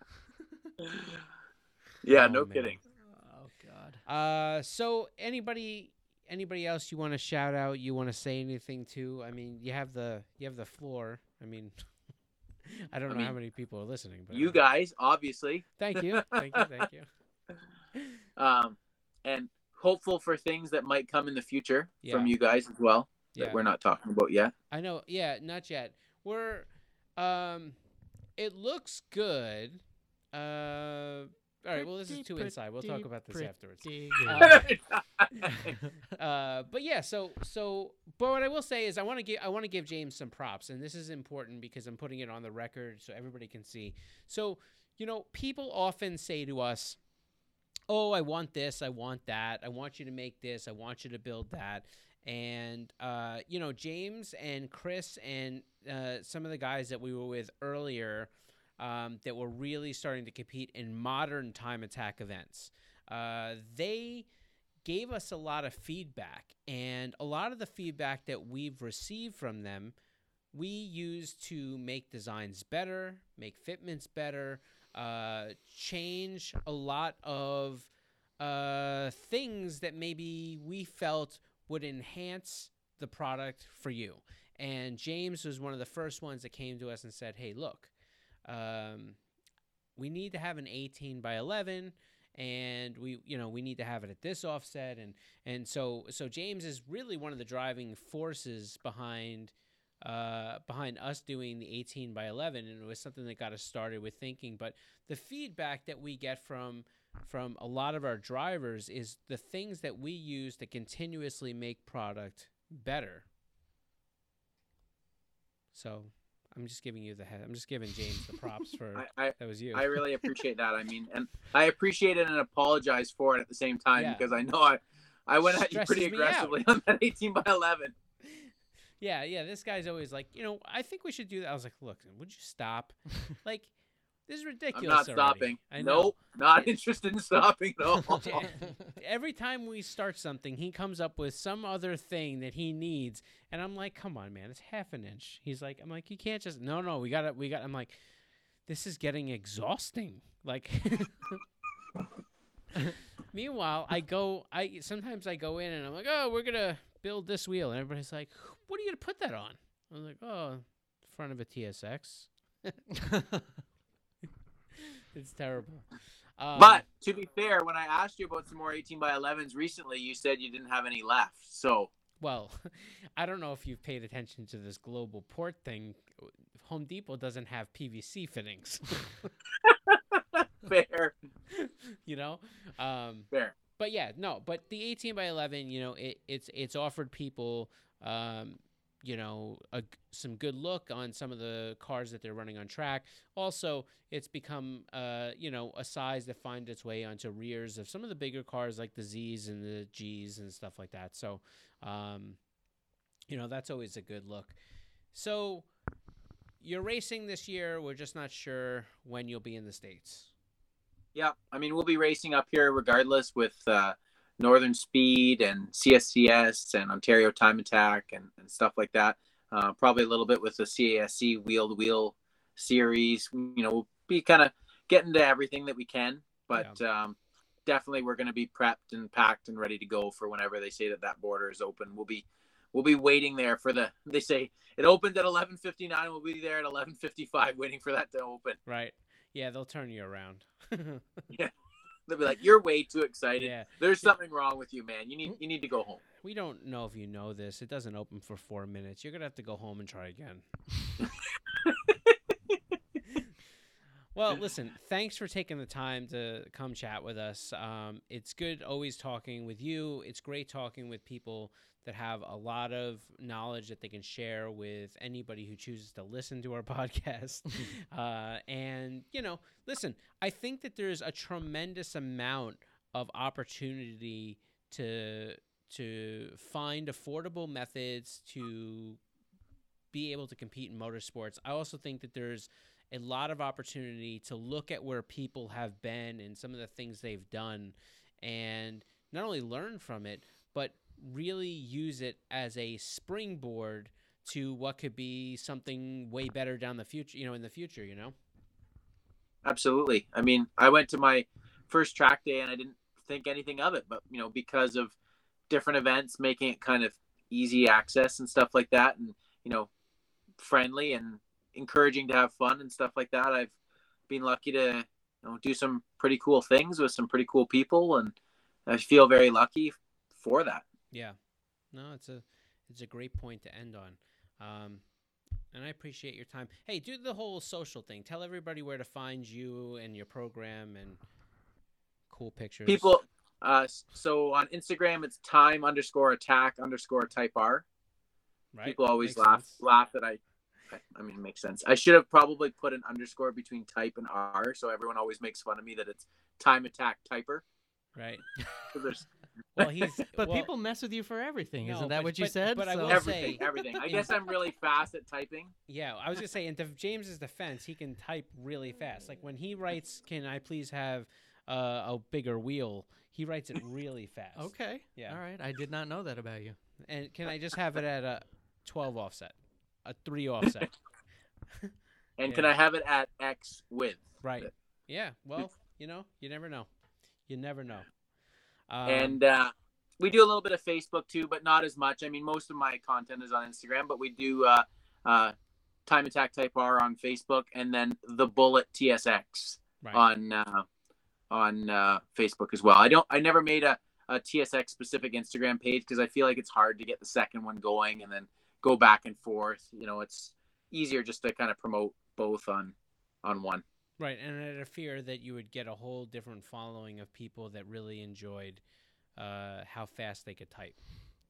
Yeah, Oh, no man. kidding. Oh God. So anybody else you want to shout out? You want to say anything to? I mean, you have the floor. I mean, I don't know how many people are listening, but You guys, obviously, Thank you. and hopeful for things that might come in the future Yeah. from you guys as well that Yeah. we're not talking about yet. I know. Yeah, not yet. We're it looks good. All right, well, this is too inside. We'll talk about this afterwards. But yeah, but what I will say is I want to give James some props, and this is important because I'm putting it on the record so everybody can see. So, people often say to us, "Oh, I want this, I want that, I want you to make this, I want you to build that." And James and Chris and some of the guys that we were with earlier that were really starting to compete in modern time attack events. They gave us a lot of feedback, and a lot of the feedback that we've received from them, we use to make designs better, make fitments better, change a lot of things that maybe we felt would enhance the product for you. And James was one of the first ones that came to us and said, "Hey, look, we need to have an 18 by 11, and we need to have it at this offset." And so James is really one of the driving forces behind us doing the 18 by 11, and it was something that got us started with thinking. But the feedback that we get from a lot of our drivers is the things that we use to continuously make product better. So I'm just giving you I'm just giving James the props for that was you. I really appreciate that. I mean, and I appreciate it and apologize for it at the same time because I know I went at you pretty aggressively on that 18 by 11. Yeah. This guy's always like, I think we should do that. I was like, look, would you stop? Like, this is ridiculous. I'm not stopping. I know. Nope, not interested in stopping at all. Every time we start something, he comes up with some other thing that he needs, and I'm like, come on, man, it's half an inch. I'm like, you can't just no, we got. I'm like, this is getting exhausting. Like, meanwhile, sometimes I go in and I'm like, oh, we're gonna build this wheel, and everybody's like, what are you gonna put that on? I'm like, oh, front of a TSX. It's terrible. But to be fair, when I asked you about some more 18 by 11s recently, you said you didn't have any left. So, well, I don't know if you've paid attention to this global port thing. Home Depot doesn't have PVC fittings. fair. Fair. But yeah, no. But the 18 by 11, it's offered people some good look on some of the cars that they're running on track. Also, it's become, a size that finds its way onto rears of some of the bigger cars like the Zs and the Gs and stuff like that. So, that's always a good look. So, you're racing this year. We're just not sure when you'll be in the States. Yeah, I mean, we'll be racing up here regardless with Northern Speed and CSCS and Ontario Time Attack and stuff like that. Probably a little bit with the CASC wheel-to-wheel series. We'll be kind of getting to everything that we can, but definitely we're going to be prepped and packed and ready to go for whenever they say that border is open. We'll be waiting there for they say it opened at 11:59. We'll be there at 11:55 waiting for that to open. Right. Yeah, they'll turn you around. Yeah. They'll be like, "You're way too excited. Yeah. There's something wrong with you, man. You need to go home." We don't know if you know this. It doesn't open for 4 minutes. You're going to have to go home and try again. Well, listen, thanks for taking the time to come chat with us. It's good always talking with you. It's great talking with people that have a lot of knowledge that they can share with anybody who chooses to listen to our podcast. And, listen, I think that there's a tremendous amount of opportunity to find affordable methods to be able to compete in motorsports. I also think that there's a lot of opportunity to look at where people have been and some of the things they've done and not only learn from it, but really use it as a springboard to what could be something way better down the future, in the future, Absolutely. I mean, I went to my first track day and I didn't think anything of it, but, because of different events, making it kind of easy access and stuff like that, and, friendly and encouraging to have fun and stuff like that, I've been lucky to do some pretty cool things with some pretty cool people, and I feel very lucky for that. Yeah, no, it's a great point to end on, and I appreciate your time. Hey, do the whole social thing. Tell everybody where to find you and your program and cool pictures. People, so on Instagram it's time_attack_type R. Right. People always Makes sense. laugh that I mean, it makes sense. I should have probably put an underscore between type and R, so everyone always makes fun of me that it's time attack typer. Right. So there's Well, But people mess with you for everything. No, Isn't that but- what you but- said? but I So- will say- everything. I guess I'm really fast at typing. Yeah, I was gonna say, in James's defense, he can type really fast. Like when he writes, "Can I please have a bigger wheel?" He writes it really fast. Okay. Yeah. All right. I did not know that about you. And can I just have it at a 12 offset, a 3 offset? And Yeah. can I have it at X width? Right. Yeah. Well, you never know. You never know. And we do a little bit of Facebook too, but not as much. I mean, most of my content is on Instagram, but we do Time Attack Type R on Facebook, and then the Bullet TSX right. on Facebook as well. I never made a TSX specific Instagram page because I feel like it's hard to get the second one going and then go back and forth. It's easier just to kind of promote both on one. Right, and I had a fear that you would get a whole different following of people that really enjoyed how fast they could type.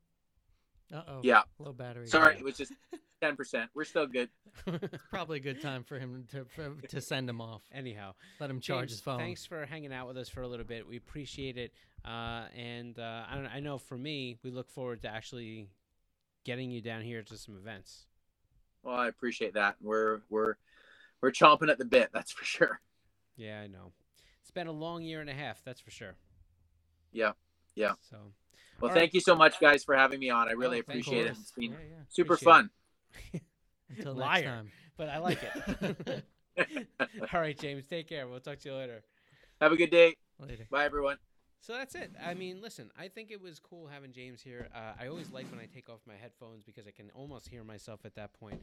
Uh-oh. Yeah. Low battery. Sorry, it was just 10%. We're still good. It's probably a good time for him to send him off. Anyhow, Let him charge James, his phone. Thanks for hanging out with us for a little bit. We appreciate it, and I know for me, we look forward to actually getting you down here to some events. Well, I appreciate that. We're chomping at the bit, that's for sure. Yeah, I know. It's been a long year and a half, that's for sure. Yeah. So, Well, All thank you so much, guys, for having me on. I really thank appreciate you. it. It's been Yeah, super appreciate fun. Until Liar. next time. but I like it. All right, James, take care. We'll talk to you later. Have a good day. Later. Bye, everyone. So that's it. I mean, listen, I think it was cool having James here. I always like when I take off my headphones because I can almost hear myself at that point.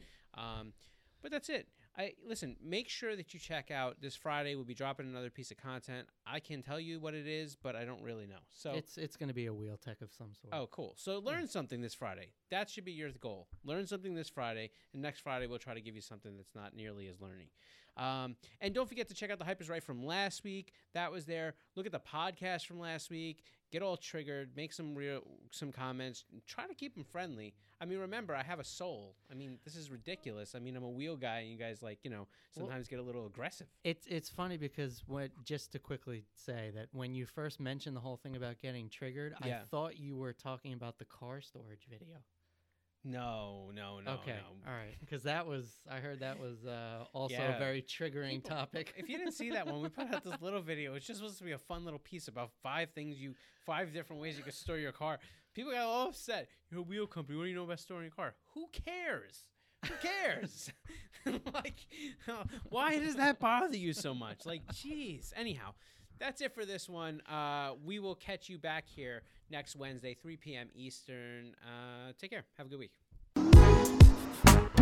But that's it. Listen, make sure that you check out this Friday. We'll be dropping another piece of content. I can tell you what it is, but I don't really know. So It's going to be a wheel tech of some sort. Oh, cool. So learn something this Friday. That should be your goal. Learn something this Friday, and next Friday we'll try to give you something that's not nearly as learning. And don't forget to check out the Hypers Right from last week. That was there. Look at the podcast from last week. Get all triggered. Make some comments. Try to keep them friendly. I mean, remember, I have a soul. I mean, this is ridiculous. I mean, I'm a wheel guy, and you guys sometimes get a little aggressive. It's funny because just to quickly say that when you first mentioned the whole thing about getting triggered, Yeah. I thought you were talking about the car storage video. No. Okay, no. all right, because I heard that was also Yeah. a very triggering topic. If you didn't see that one, we put out this little video. It's just supposed to be a fun little piece about 5 different ways you could store your car. People got all upset. You're a wheel company. What do you know about storing your car? Who cares? Who cares? Like, why does that bother you so much? Like, jeez. Anyhow, That's it for this one. We will catch you back here next Wednesday, 3 p.m. Eastern. Take care. Have a good week.